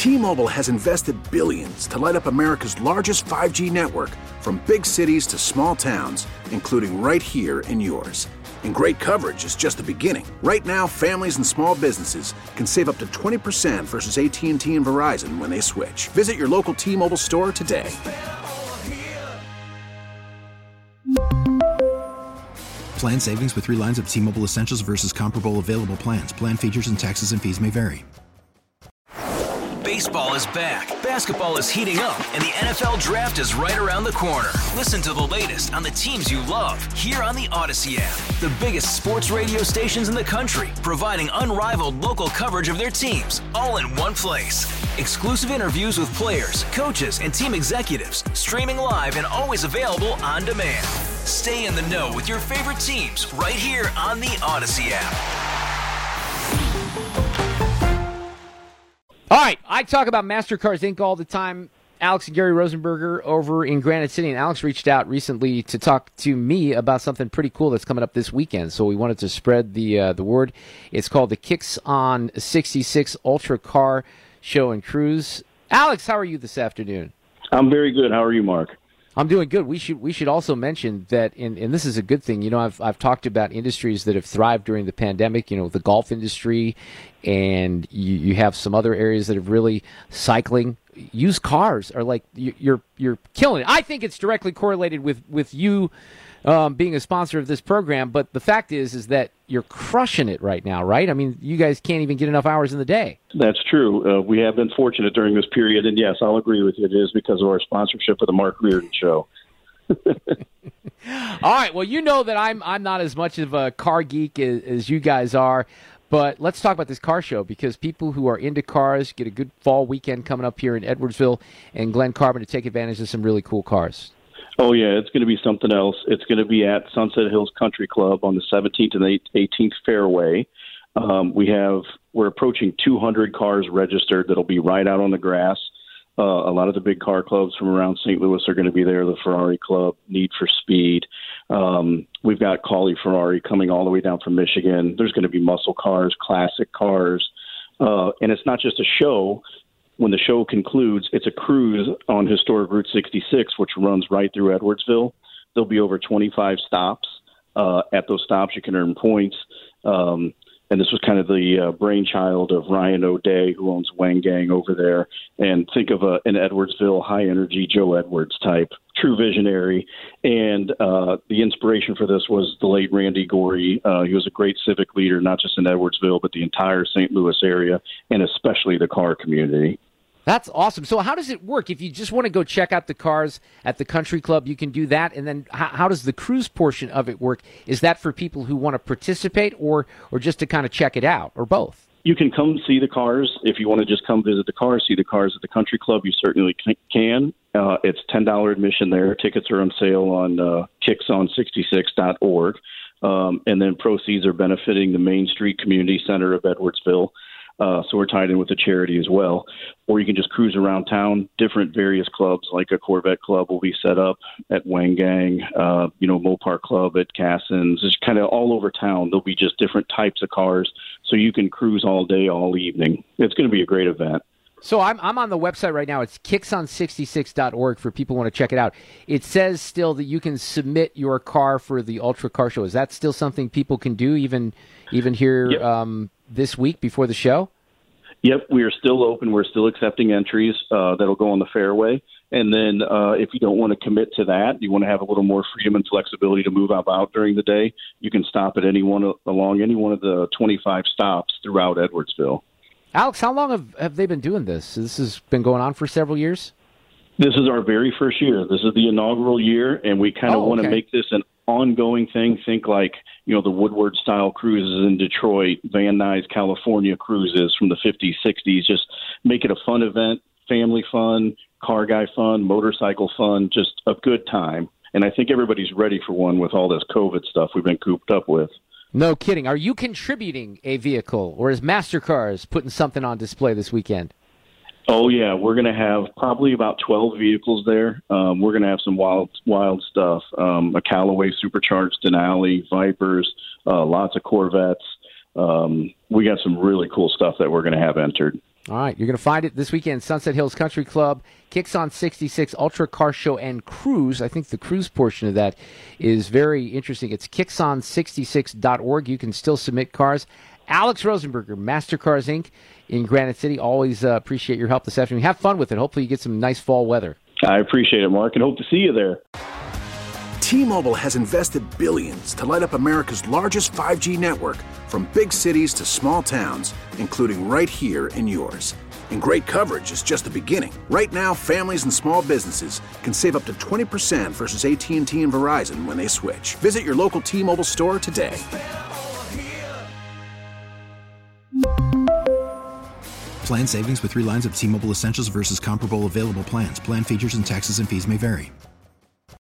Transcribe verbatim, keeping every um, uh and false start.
T-Mobile has invested billions to light up America's largest five G network, from big cities to small towns, including right here in yours. And great coverage is just the beginning. Right now, families and small businesses can save up to twenty percent versus A T and T and Verizon when they switch. Visit your local T-Mobile store today. Plan savings with three lines of T-Mobile Essentials versus comparable available plans. Plan features and taxes and fees may vary. Baseball is back, basketball is heating up, and the N F L Draft is right around the corner. Listen to the latest on the teams you love here on the Odyssey app. The biggest sports radio stations in the country, providing unrivaled local coverage of their teams, all in one place. Exclusive interviews with players, coaches, and team executives, streaming live and always available on demand. Stay in the know with your favorite teams right here on the Odyssey app. All right, I talk about MasterCards Incorporated all the time. Alex and Gary Rosenberger over in Granite City, and Alex reached out recently to talk to me about something pretty cool that's coming up this weekend. So we wanted to spread the uh, the word. It's called the Kicks on sixty-six Ultra Car Show and Cruise. Alex, how are you this afternoon? I'm very good. How are you, Mark? I'm doing good. We should we should also mention that, in, and this is a good thing. You know, I've I've talked about industries that have thrived during the pandemic. You know, the golf industry, and you, you have some other areas that have really cycling. Used cars are like you're you're killing it. I think it's directly correlated with with you um, being a sponsor of this program. But the fact is, is that you're crushing it right now, right? I mean, you guys can't even get enough hours in the day. That's true. Uh, we have been fortunate during this period, and yes, I'll agree with you. It is because of our sponsorship of the Mark Reardon Show. All right. Well, you know that I'm I'm not as much of a car geek as, as you guys are. But let's talk about this car show, because people who are into cars get a good fall weekend coming up here in Edwardsville and Glen Carbon to take advantage of some really cool cars. Oh, yeah, it's going to be something else. It's going to be at Sunset Hills Country Club on the seventeenth and eighteenth fairway. Um, we have, we're approaching two hundred cars registered that'll be right out on the grass. Uh, a lot of the big car clubs from around Saint Louis are going to be there. The Ferrari Club, Need for Speed. Um, we've got Cauley Ferrari coming all the way down from Michigan. There's going to be muscle cars, classic cars. Uh, and it's not just a show. When the show concludes, it's a cruise on historic Route sixty-six, which runs right through Edwardsville. There'll be over twenty-five stops. Uh, at those stops, you can earn points. Um, And this was kind of the uh, brainchild of Ryan O'Day, who owns Wang Gang over there. And think of a, an Edwardsville high-energy Joe Edwards type, true visionary. And uh, the inspiration for this was the late Randy Gorey. Uh, he was a great civic leader, not just in Edwardsville, but the entire Saint Louis area, and especially the car community. That's awesome. So how does it work? If you just want to go check out the cars at the country club, you can do that. And then how, how does the cruise portion of it work? Is that for people who want to participate, or or just to kind of check it out, or both? You can come see the cars. If you want to just come visit the cars, see the cars at the country club, you certainly can. Uh, it's ten dollars admission there. Tickets are on sale on uh, kicks on sixty-six dot org. Um, and then proceeds are benefiting the Main Street Community Center of Edwardsville. Uh, so we're tied in with the charity as well. Or you can just cruise around town. Different various clubs, like a Corvette club, will be set up at Wang Gang, uh, you know, Mopar Club at Cassins. It's kind of all over town. There'll be just different types of cars, so you can cruise all day, all evening. It's going to be a great event. So I'm I'm on the website right now. It's kicks on sixty-six dot org for people who want to check it out. It says still that you can submit your car for the Ultra Car Show. Is that still something people can do, even even here Yep. um, this week before the show? Yep, we are still open. We're still accepting entries uh, that'll go on the fairway. And then uh, if you don't want to commit to that, you want to have a little more freedom and flexibility to move about during the day, you can stop at any one of, along any one of the twenty-five stops throughout Edwardsville. Alex, how long have, have they been doing this? This has been going on for several years? This is our very first year. This is the inaugural year, and we kind of Oh, want to okay. make this an ongoing thing. Think like, you know, the Woodward-style cruises in Detroit, Van Nuys California cruises from the fifties, sixties. Just make it a fun event, family fun, car guy fun, motorcycle fun, just a good time. And I think everybody's ready for one with all this COVID stuff we've been cooped up with. No kidding. Are you contributing a vehicle, or is MasterCars putting something on display this weekend? Oh, yeah. We're going to have probably about twelve vehicles there. Um, we're going to have some wild wild stuff. Um, a Callaway supercharged Denali, Vipers, uh, lots of Corvettes. Um, we got some really cool stuff that we're going to have entered. All right, you're going to find it this weekend, Sunset Hills Country Club, Kicks on sixty-six Ultra Car Show and Cruise. I think the cruise portion of that is very interesting. It's kicks on sixty-six dot org. You can still submit cars. Alex Rosenberger, Mastercars Incorporated in Granite City. Always uh, appreciate your help this afternoon. Have fun with it. Hopefully you get some nice fall weather. I appreciate it, Mark, and hope to see you there. T-Mobile has invested billions to light up America's largest five G network, from big cities to small towns, including right here in yours. And great coverage is just the beginning. Right now, families and small businesses can save up to twenty percent versus A T and T and Verizon when they switch. Visit your local T-Mobile store today. Plan savings with three lines of T-Mobile Essentials versus comparable available plans. Plan features and taxes and fees may vary.